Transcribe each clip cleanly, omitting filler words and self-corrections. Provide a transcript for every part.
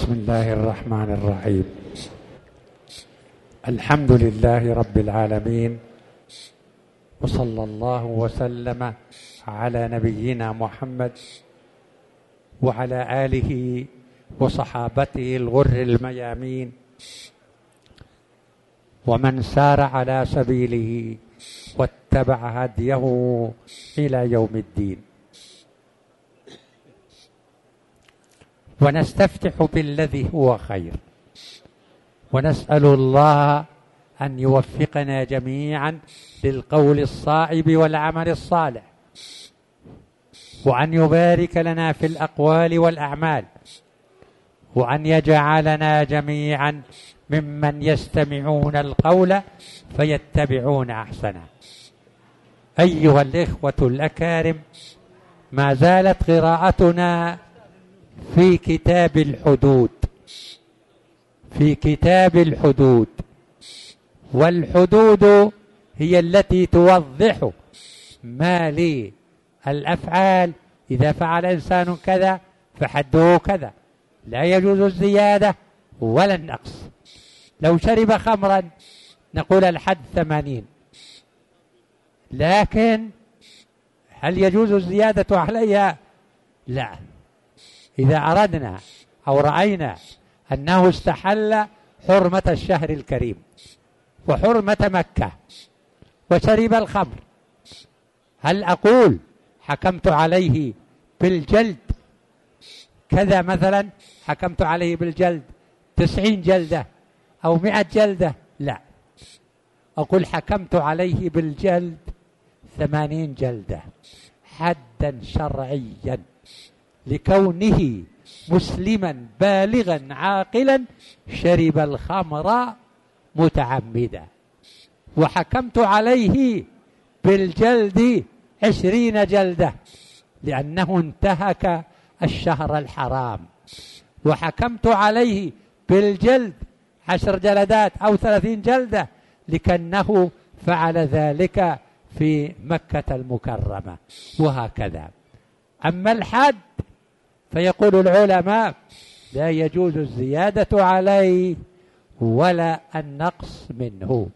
بسم الله الرحمن الرحيم. الحمد لله رب العالمين، وصلى الله وسلم على نبينا محمد وعلى آله وصحابته الغر الميامين ومن سار على سبيله واتبع هديه إلى يوم الدين. ونستفتح بالذي هو خير، ونسأل الله أن يوفقنا جميعا للقول الصائب والعمل الصالح، وأن يبارك لنا في الأقوال والأعمال، وأن يجعلنا جميعا ممن يستمعون القول فيتبعون أحسنه. أيها الإخوة الأكارم، ما زالت قراءتنا في كتاب الحدود، والحدود هي التي توضح ما للأفعال. إذا فعل إنسان كذا فحده كذا، لا يجوز الزيادة ولا النقص. لو شرب خمرا نقول الحد 80، لكن هل يجوز الزيادة عليها؟ لا. إذا أردنا أو رأينا أنه استحل حرمة الشهر الكريم وحرمة مكة وشرب الخمر، هل أقول حكمت عليه بالجلد كذا؟ مثلا حكمت عليه بالجلد 90 جلدة أو 100 جلدة؟ لا، أقول حكمت عليه بالجلد 80 جلدة حدا شرعيا، لكونه مسلما بالغا عاقلا شرب الخمر متعمدا. وحكمت عليه بالجلد 20 جلدة لأنه انتهك الشهر الحرام. وحكمت عليه بالجلد 10 جلدات أو 30 جلدة لكنه فعل ذلك في مكة المكرمة، وهكذا. أما الحد فيقول العلماء لا يجوز الزيادة عليه ولا النقص منه.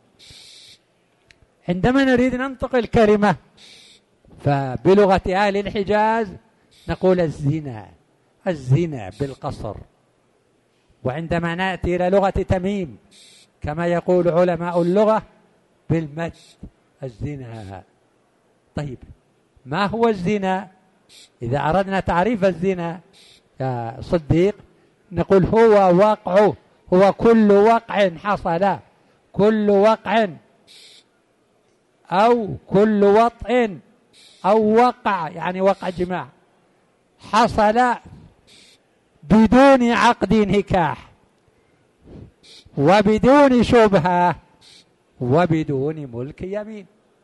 عندما نريد ننطق الكلمة فبلغة أهل الحجاز نقول الزنا بالقصر، وعندما نأتي إلى لغة تميم كما يقول علماء اللغة بالمد الزنا. طيب، ما هو الزنا؟ إذا أردنا تعريف الزنا يا صديق نقول هو كل وقع حصل، كل وقع أو كل وطء أو وقع، يعني وقع جماع، حصل بدون عقد نكاح وبدون شبهة وبدون ملك يمين.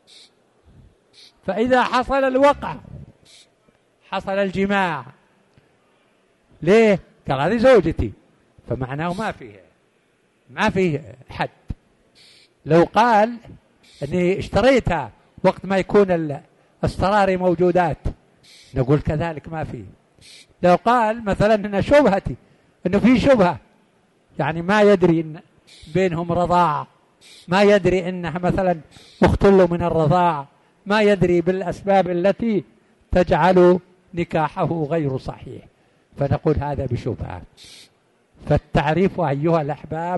فإذا حصل الوقع، حصل الجماع، ليه؟ قال هذه زوجتي، فمعناه ما فيه حد. لو قال أني اشتريتها وقت ما يكون السراري موجودات نقول كذلك ما فيه. لو قال مثلا أن شبهتي، أنه في شبهة، يعني ما يدري إن بينهم رضاعة، ما يدري إنها مثلا مختل من الرضاعة، ما يدري بالأسباب التي تجعل نكاحه غير صحيح، فنقول هذا بشبهة. فالتعريف أيها الأحباب،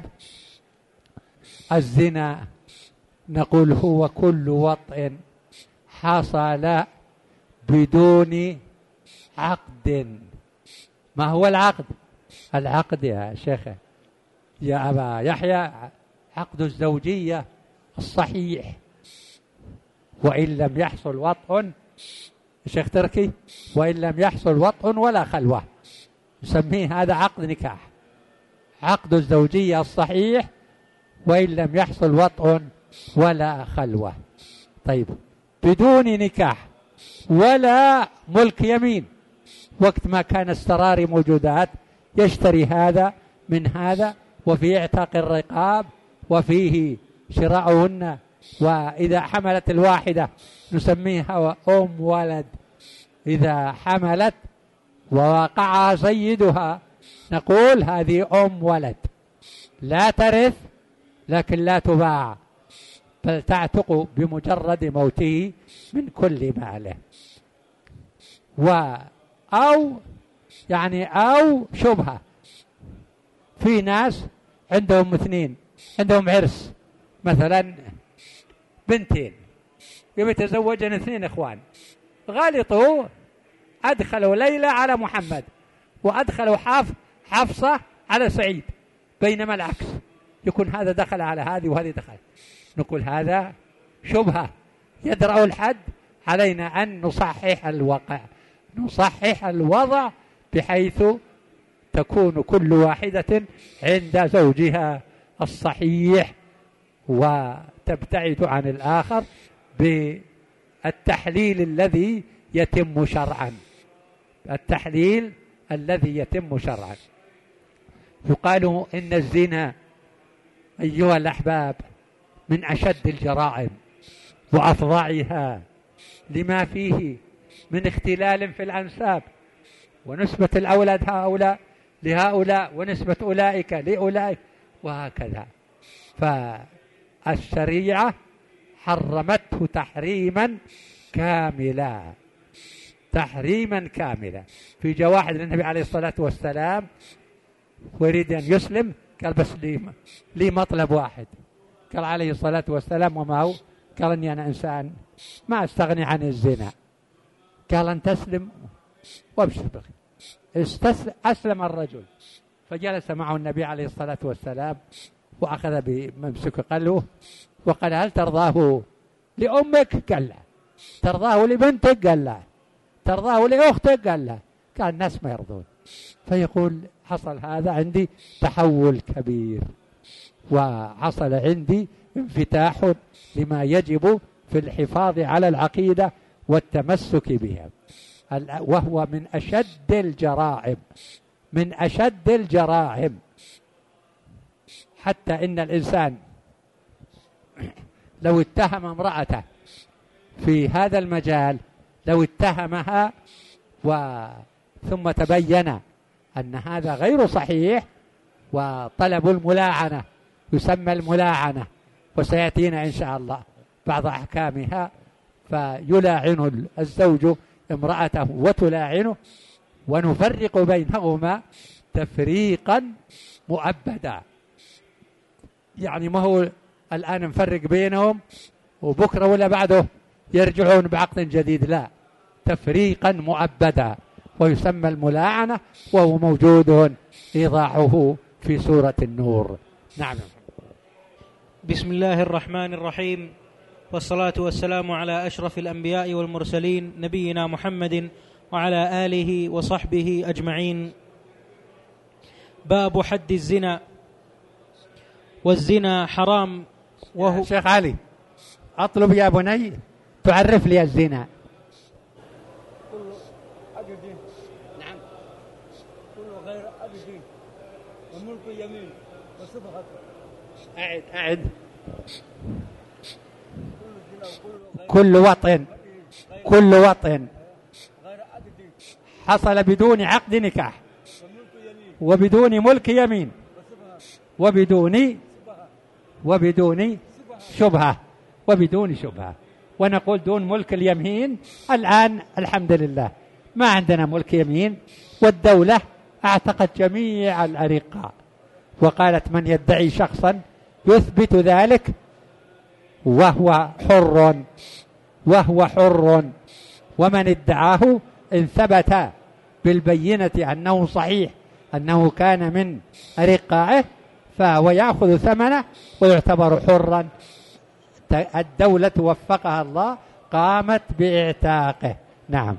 الزنا نقول هو كل وطء حصل بدون عقد. ما هو العقد؟ العقد يا شيخ يا أبا يحيى عقد الزوجية الصحيح، وإن لم يحصل وطء، الشيخ تركي، وإن لم يحصل وطء ولا خلوة نسميه هذا عقد نكاح، عقد الزوجية الصحيح وإن لم يحصل وطء ولا خلوة. طيب، بدون نكاح ولا ملك يمين، وقت ما كان السراري موجودات يشتري هذا من هذا، وفي اعتاق الرقاب، وفيه شراؤهن، وإذا حملت الواحدة نسميها ولد. إذا حملت ووقعها سيدها نقول هذه أم ولد لا ترث لكن لا تباع، بل تعتق بمجرد موته من كل ماله. أو شبهة، في ناس عندهم اثنين، عندهم عرس مثلا بنتين، يتزوجن اثنين إخوان، غلطوا أدخلوا ليلى على محمد وأدخلوا حفصة على سعيد، بينما العكس يكون هذا دخل على هذه وهذه دخل. نقول هذا شبهة يدرأ الحد، علينا أن نصحح الوضع بحيث تكون كل واحدة عند زوجها الصحيح وتبتعد عن الآخر بالتحليل الذي يتم شرعا. التحليل الذي يتم شرعا. يقال إن الزنا أيها الأحباب من أشد الجرائم وأفظعها، لما فيه من اختلال في الأنساب، ونسبة الأولاد هؤلاء لهؤلاء، ونسبة أولئك لأولئك، وهكذا. فالشريعة حرمته تحريما كاملا، تحريما كاملا. في جاء واحد للنبي عليه الصلاة والسلام ويريد أن يسلم، قال بس لي مطلب واحد. قال عليه الصلاة والسلام وما هو؟ قال إني أنا إنسان ما أستغني عن الزنا. قال أن تسلم وابشر بخير. أسلم الرجل، فجلس معه النبي عليه الصلاة والسلام وأخذ بممسك قلبه وقال هل ترضاه لأمك؟ قال لا. ترضاه لبنتك؟ قال لا. ترضاه لأختك؟ قال لا. كان الناس ما يرضون. فيقول حصل هذا عندي تحول كبير، وحصل عندي انفتاح لما يجب في الحفاظ على العقيدة والتمسك بها، وهو من أشد الجرائم، من أشد الجرائم. حتى إن الإنسان لو اتهم امرأته في هذا المجال، لو اتهمها ثم تبين أن هذا غير صحيح، وطلب الملاعنة يسمى الملاعنة، وسيأتينا إن شاء الله بعض أحكامها، فيلاعن الزوج امرأته وتلاعنه، ونفرق بينهما تفريقا مؤبدا. يعني ما هو الآن نفرق بينهم وبكرة ولا بعده يرجعون بعقد جديد، لا، تفريقا مؤبدا، ويسمى الملاعنة، وهو موجود إيضاحه في سورة النور. نعم. بسم الله الرحمن الرحيم، والصلاة والسلام على أشرف الأنبياء والمرسلين نبينا محمد وعلى آله وصحبه أجمعين. باب حد الزنا. والزنا حرام، وهو شيخ علي أطلب يا بني تعرف لي الزنا. نعم. كل غير أبدي وملك يمين وصفحة. أعد. كل وطن حصل بدون عقد نكاح، وبدون ملك يمين، وبدون شبهة، وبدون شبهة. ونقول دون ملك اليمين الآن الحمد لله ما عندنا ملك يمين، والدولة اعتقت جميع الأرقاء، وقالت من يدعي شخصا يثبت ذلك وهو حر، ومن ادعاه إن ثبت بالبينة أنه صحيح أنه كان من أرقائه فهو يأخذ ثمنه ويعتبر حرا. الدولة وفقها الله قامت بإعتاقه. نعم.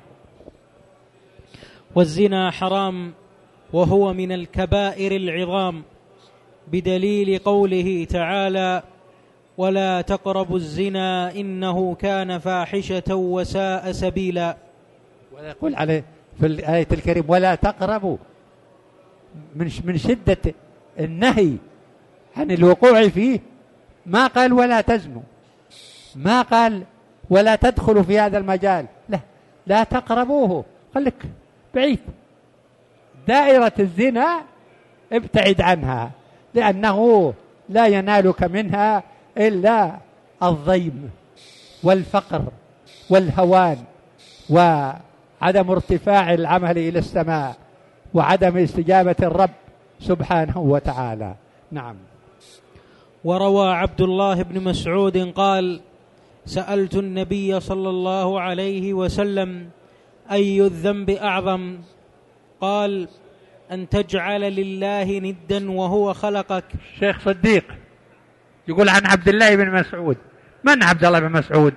والزنا حرام، وهو من الكبائر العظام، بدليل قوله تعالى ولا تقربوا الزنا إنه كان فاحشة وساء سبيلا. ويقول عليه في الآية الكريمة ولا تقربوا، من شدة النهي عن الوقوع فيه، ما قال ولا تزنوا، ما قال ولا تدخلوا في هذا المجال، لا تقربوه، خليك بعيد. دائرة الزنا ابتعد عنها، لأنه لا ينالك منها إلا الضيم والفقر والهوان وعدم ارتفاع العمل إلى السماء وعدم استجابة الرب سبحانه وتعالى. نعم. وروى عبد الله بن مسعود قال: سألت النبي صلى الله عليه وسلم: أي الذنب أعظم؟ قال: أن تجعل لله ندا وهو خلقك. الشيخ صديق يقول عن عبد الله بن مسعود. من عبد الله بن مسعود؟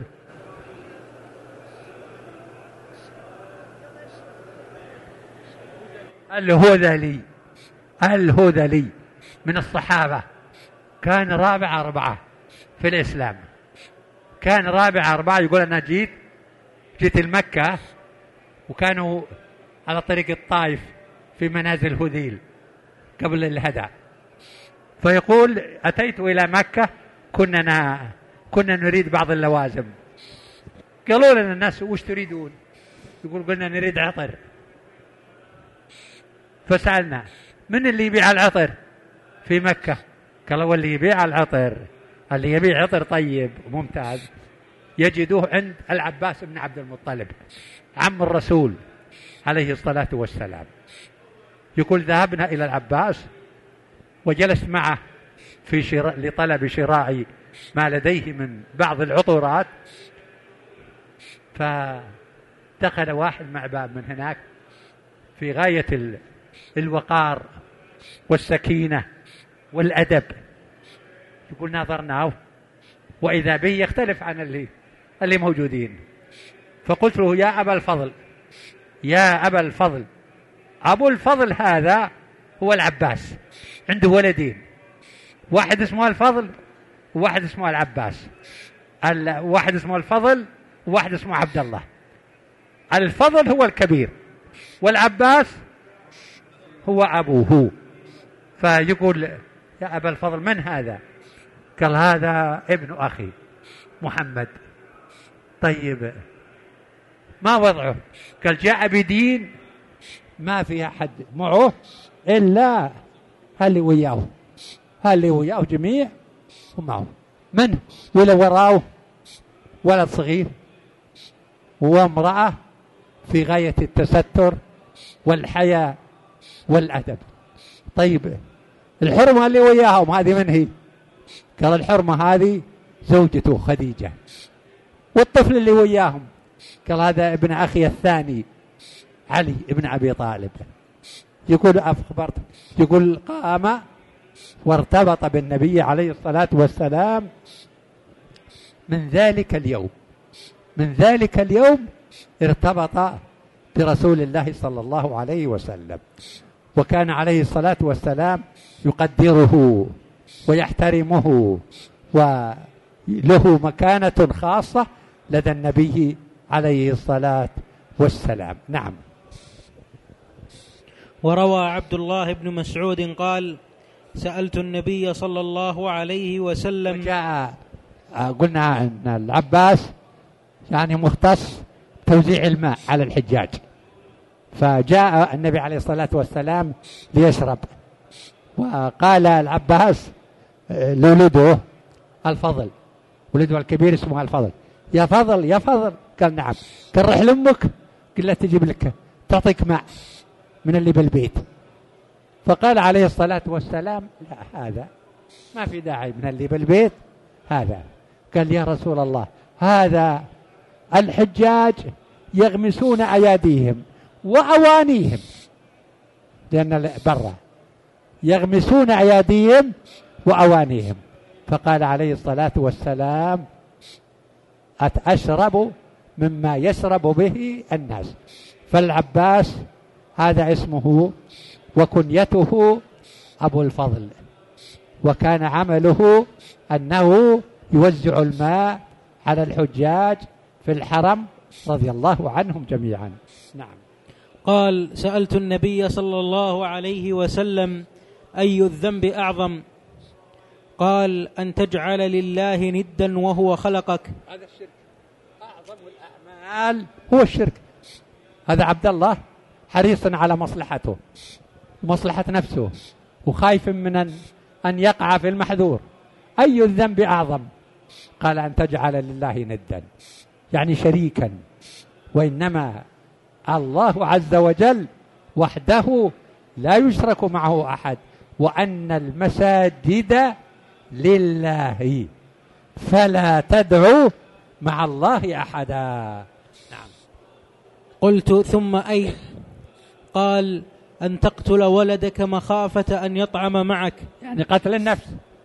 الهذلي من الصحابة، كان رابع 4 في الإسلام، كان رابع 4. يقول أنا جيت المكة، وكانوا على طريق الطائف في منازل هذيل قبل الهدى، فيقول أتيت إلى مكة، كنا نريد بعض اللوازم. قالوا لنا الناس: وش تريدون؟ يقول: قلنا نريد عطر. فسألنا: من اللي يبيع العطر في مكة؟ قالوا: اللي يبيع العطر، اللي يبيع عطر طيب ممتاز يجدوه عند العباس بن عبد المطلب عم الرسول عليه الصلاة والسلام. يقول: ذهبنا إلى العباس وجلست معه لطلب شراء ما لديه من بعض العطورات، فدخل واحد مع باب من هناك في غاية الوقار والسكينة والأدب. يقول: ناظرناه وإذا به يختلف عن اللي موجودين، فقلت له: يا أبا الفضل، أبو الفضل هذا هو العباس، عنده ولدين، واحد اسمه الفضل وواحد اسمه العباس. واحد اسمه الفضل وواحد اسمه عبد الله. الفضل هو الكبير والعباس هو أبوه. فيقول: يا أبا الفضل من هذا؟ قال: هذا ابن أخي محمد. طيب ما وضعه؟ قال: جاء بدين ما في أحد معه إلا اللي وياه جميع ومعه. من؟ ولا وراءه ولد صغير وامرأة في غاية التستر والحياء والأدب. طيب الحرمة اللي وياهم هذه من هي؟ قال: الحرمة هذه زوجته خديجة. والطفل اللي وياهم؟ قال: هذا ابن أخي الثاني علي ابن أبي طالب. يقول: أخبرت. يقول: قام وارتبط بالنبي عليه الصلاة والسلام من ذلك اليوم ارتبط برسول الله صلى الله عليه وسلم، وكان عليه الصلاة والسلام يقدره ويحترمه وله مكانة خاصة لدى النبي عليه الصلاة والسلام. نعم. وروى عبد الله بن مسعود قال: سألت النبي صلى الله عليه وسلم. جاء قلنا أن العباس يعني مختص توزيع الماء على الحجاج، فجاء النبي عليه الصلاة والسلام ليشرب، وقال العباس لولده الفضل، ولده الكبير اسمه الفضل: يا فضل. قال: نعم. قال: روح لأمك قل لا تجيب لك تعطيك ماء من اللي بالبيت. فقال عليه الصلاة والسلام: لا، هذا ما في داعي من اللي بالبيت هذا. قال: يا رسول الله، هذا الحجاج يغمسون أياديهم وأوانيهم، لأن برا يغمسون أياديهم وأوانيهم. فقال عليه الصلاة والسلام: أشرب مما يشرب به الناس. فالعباس هذا اسمه وكنيته أبو الفضل، وكان عمله أنه يوزع الماء على الحجاج في الحرم رضي الله عنهم جميعا. نعم. قال: سألت النبي صلى الله عليه وسلم: أي الذنب أعظم؟ قال: أن تجعل لله ندا وهو خلقك. هذا الشرك، أعظم الأعمال هو الشرك. هذا عبد الله حريص على مصلحته، ومصلحة نفسه وخايف من أن يقع في المحذور. أي الذنب أعظم؟ قال أن تجعل لله ندا، يعني شريكا. وإنما الله عز وجل وحده لا يشرك معه أحد، وأن المساجد لله فلا تدعوا مع الله أحدا. نعم. قلت ثم أي؟ قال أن تقتل ولدك مخافة أن يطعم معك، يعني قتل النفس.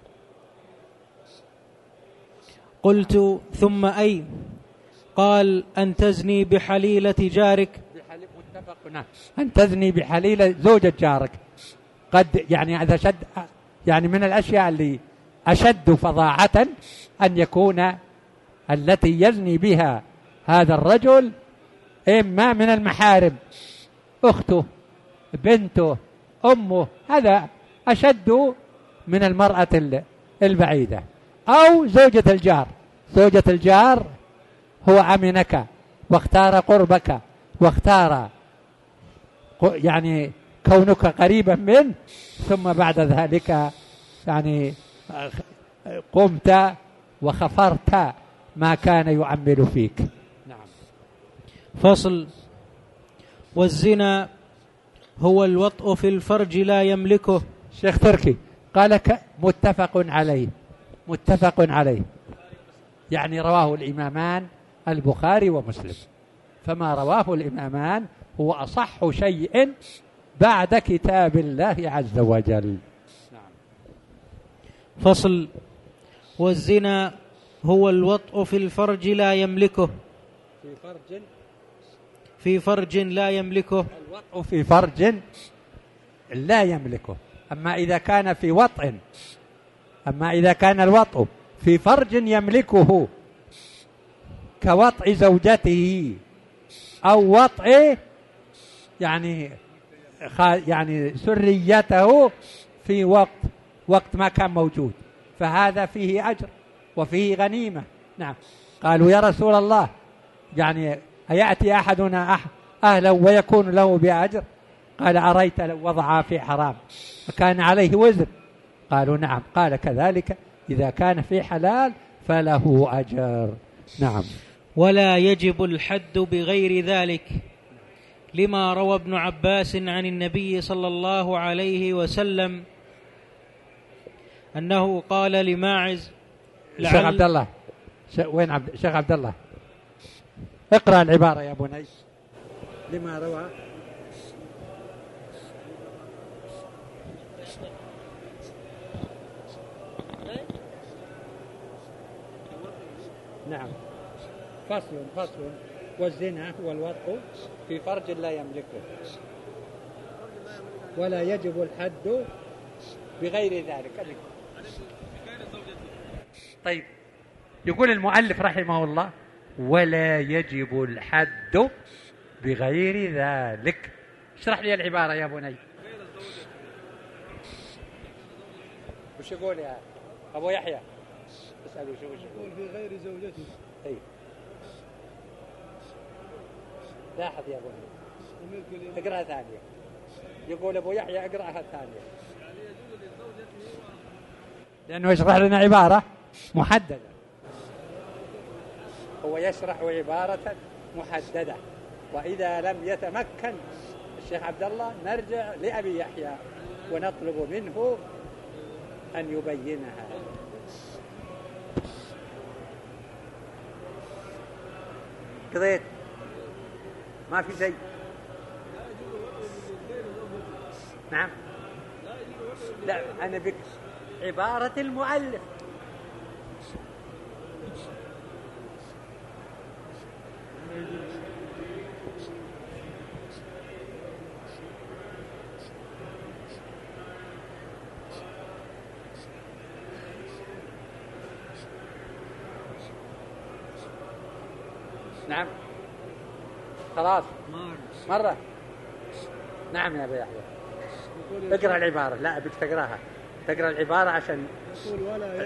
قلت ثم أي؟ قال أن تزني بحليلة جارك. أن تزني بحليلة زوجة جارك. قد يعني هذا شد، يعني من الأشياء اللي أشد فظاعة أن يكون التي يزني بها هذا الرجل إما من المحارم، أخته، بنته، أمه، هذا أشد من المرأة البعيدة. أو زوجة الجار. زوجة الجار هو أمنك واختار قربك واختار يعني كونك قريبا منه، ثم بعد ذلك يعني قمت وخفرت ما كان يعمل فيك. نعم. فصل. والزنا هو الوطء في الفرج لا يملكه. شيخ تركي قال متفق عليه. متفق عليه يعني رواه الإمامان البخاري ومسلم، فما رواه الإمامان هو أصح شيء بعد كتاب الله عز وجل. نعم. فصل. والزنا هو الوطء في الفرج لا يملكه. في فرج لا يملكه. الوطء في فرج لا يملكه. أما إذا كان في وطء، أما إذا كان الوطء في فرج يملكه كوطء زوجته أو وطء يعني سريته في وقت ما كان موجود، فهذا فيه أجر وفيه غنيمة. نعم. قالوا يا رسول الله يعني أيأتي أحدنا أهلا ويكون له بأجر؟ قال أريت لو وضع في حرام فكان عليه وزر؟ قالوا نعم. قال كذلك إذا كان في حلال فله أجر. نعم. ولا يجب الحد بغير ذلك، لما روى ابن عباس عن النبي صلى الله عليه وسلم أنه قال لماعز شيخ عبد الله، وين شيخ عبد الله؟ اقرأ العبارة يا بني. لما روى نعم. فصل. والزنا هو الوطء في فرج لا يملكه ولا يجب الحد بغير ذلك. طيب، يقول المؤلف رحمه الله ولا يجب الحد بغير ذلك. اشرح لي العبارة يا بني. وش يقول يا أبو يحيى؟ اسأله وش يقول. بغير زوجته. طيب لاحظ يا بني، اقرأها ثانية. يقول أبو يحيى اقرأها الثانية لأنه يشرح لنا عبارة محددة. هو يشرح عبارة محددة، وإذا لم يتمكن الشيخ عبد الله نرجع لأبي يحيى ونطلب منه أن يبينها. قضيت ما في شيء. نعم. لا أنا بك عبارة المؤلف. نعم خلاص مرة. نعم يا أبي يحيى اقرأ العبارة. لا بدك تقرأها، تقرأ العبارة عشان يقول ولا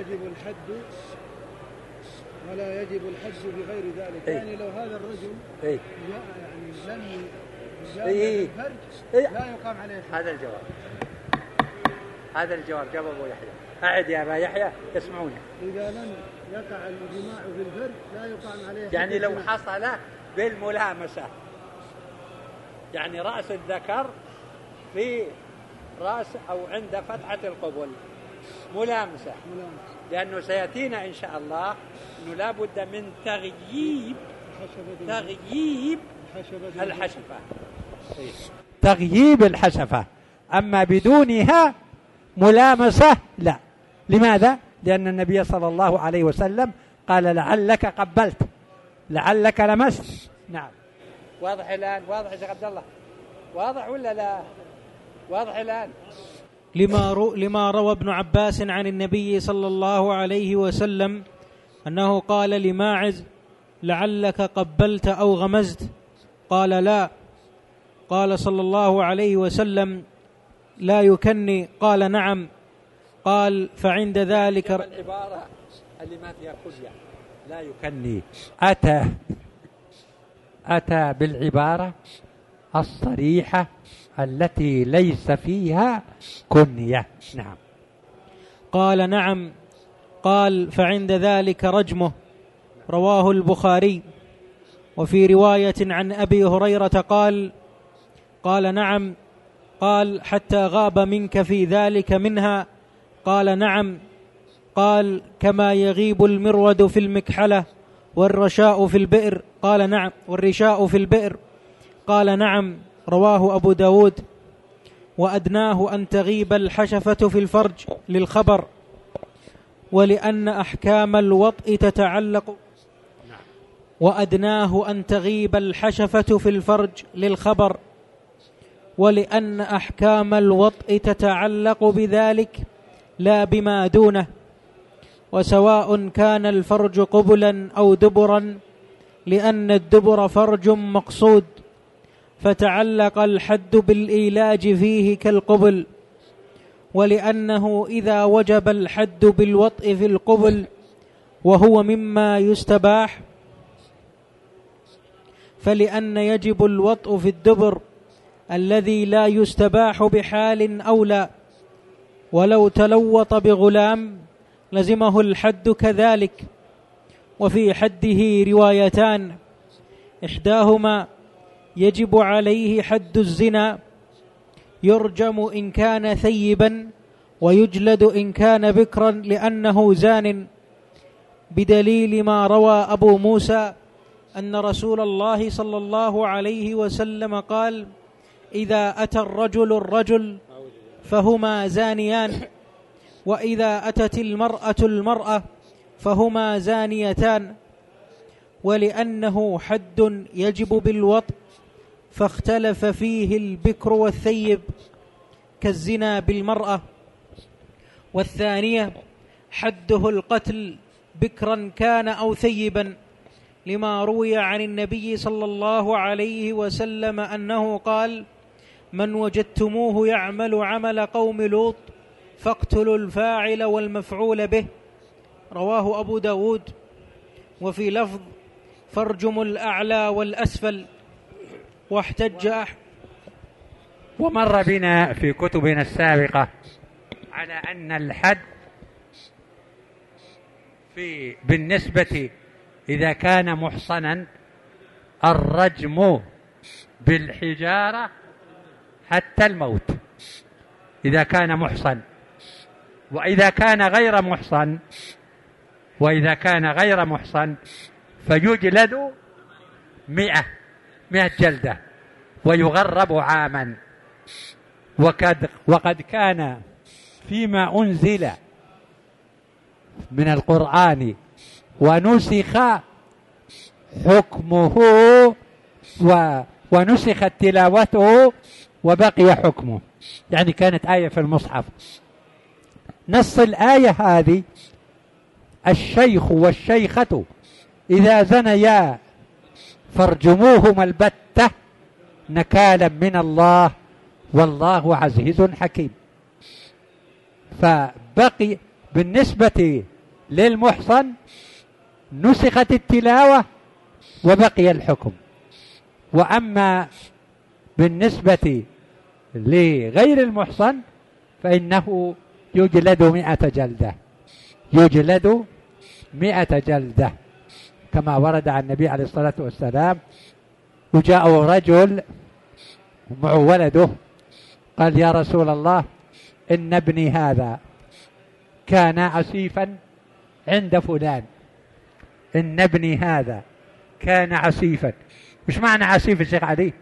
يجب الحج بغير ذلك. يعني لو هذا الرجل يعني لم إيه. الفرج إيه. لا يقام عليه حد. هذا الجواب، هذا الجواب جاب أبو يحيى. أعد يا أبا يحيى يسمعونك. إذا لم يقع الجماع في الفرج لا يقام عليه حد. يعني لو حصل بالملامسة، يعني رأس الذكر في رأس أو عند فتحة القبل ملامسة، لأنه سيأتينا إن شاء الله أنه لا بد من تغييب الحشفة، تغييب الحشفة. أما بدونها ملامسة لا. لماذا؟ لأن النبي صلى الله عليه وسلم قال لعلك قبلت، لعلك لمست. نعم. واضح الآن؟ واضح يا شيخ عبد الله؟ واضح ولا لا؟ واضح الآن؟ لما روى ابن عباس عن النبي صلى الله عليه وسلم أنه قال لماعز لعلك قبلت أو غمزت، قال لا، قال صلى الله عليه وسلم لا يكني، قال نعم، قال فعند ذلك العبارة اللي ما فيها كلية لا يكني أتى بالعبارة الصريحة التي ليس فيها كنية. نعم. قال نعم، قال فعند ذلك رجمه، رواه البخاري. وفي رواية عن أبي هريرة قال نعم، قال حتى غاب منك في ذلك منها، قال نعم، قال كما يغيب المرود في المكحلة والرشاء في البئر، قال نعم، والرشاء في البئر، قال نعم، رواه أبو داود. وأدناه أن تغيب الحشفة في الفرج للخبر، ولأن أحكام الوطء تتعلق، وأدناه أن تغيب الحشفة في الفرج للخبر، ولأن أحكام الوطء تتعلق بذلك لا بما دونه، وسواء كان الفرج قبلا أو دبرا، لأن الدبر فرج مقصود، فتعلق الحد بالإيلاج فيه كالقبل، ولأنه إذا وجب الحد بالوطء في القبل وهو مما يستباح، فلأن يجب الوطء في الدبر الذي لا يستباح بحال أولى، ولو تلوط بغلام لزمه الحد كذلك. وفي حده روايتان، إحداهما يجب عليه حد الزنا، يرجم إن كان ثيبا ويجلد إن كان بكرا لأنه زان، بدليل ما روى أبو موسى أن رسول الله صلى الله عليه وسلم قال إذا أتى الرجل فهما زانيان، وإذا أتت المرأة فهما زانيتان. ولأنه حد يجب بالوطء فاختلف فيه البكر والثيب كالزنا بالمرأة. والثانية حده القتل بكرا كان أو ثيبا، لما روي عن النبي صلى الله عليه وسلم أنه قال من وجدتموه يعمل عمل قوم لوط فاقتلوا الفاعل والمفعول به، رواه أبو داود. وفي لفظ فارجموا الأعلى والأسفل. واحتج ومر بنا في كتبنا السابقة على أن الحد بالنسبة إذا كان محصنا الرجم بالحجارة حتى الموت إذا كان محصن، وإذا كان غير محصن فيجلد 100 جلدة ويغرب عاما. وقد كان فيما أنزل من القرآن ونسخ حكمه ونسخت تلاوته وبقي حكمه، يعني كانت آية في المصحف، نص الآية هذه الشيخ والشيخة إذا زنيا فارجموهما البتة نكالا من الله والله عزيز حكيم. فبقي بالنسبة للمحصن نسخت التلاوة وبقي الحكم. وأما بالنسبة لغير المحصن فإنه يجلد 100 جلدة، يجلد 100 جلدة كما ورد عن النبي عليه الصلاة والسلام. وجاء رجل مع ولده قال: يا رسول الله، إن ابني هذا كان عسيفا عند فلان، إن ابني هذا كان عسيفا. مش معنى عسيف الشيخ علي؟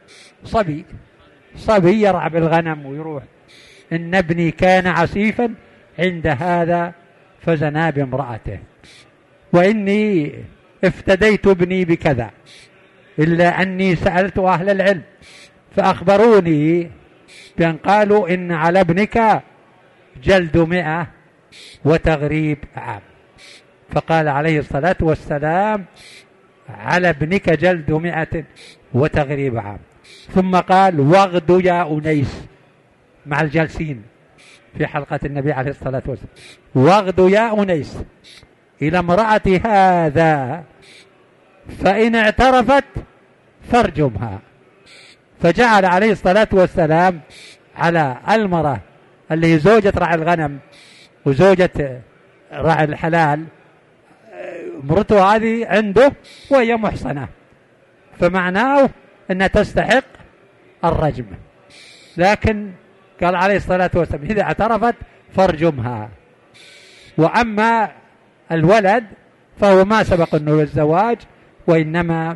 صبي يرعى بالغنم ويروح. إن ابني كان عسيفا عند هذا فزنا بامرأته، وإني افتديت ابني بكذا، إلا أني سألت أهل العلم فأخبروني بأن قالوا إن على ابنك جلد 100 وتغريب عام. فقال عليه الصلاة والسلام: على ابنك جلد 100 وتغريب عام. ثم قال: واغد يا أنيس، مع الجالسين في حلقة النبي عليه الصلاة والسلام، واغد يا أنيس إلى امرأة هذا فإن اعترفت فارجمها. فجعل عليه الصلاة والسلام على المرأة اللي هي زوجة راعي الغنم وزوجة راعي الحلال، مرته هذه عنده وهي محصنة، فمعناه أنها تستحق الرجم. لكن قال عليه الصلاة والسلام: إذا اعترفت فارجمها. وأما الولد فهو ما سبق أنه الزواج، وإنما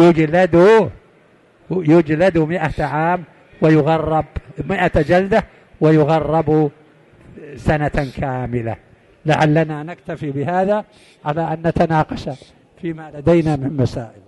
يجلد 100 عام ويغرب 100 جلدة ويغرب سنة كاملة. لعلنا نكتفي بهذا على أن نتناقش فيما لدينا من مسائل.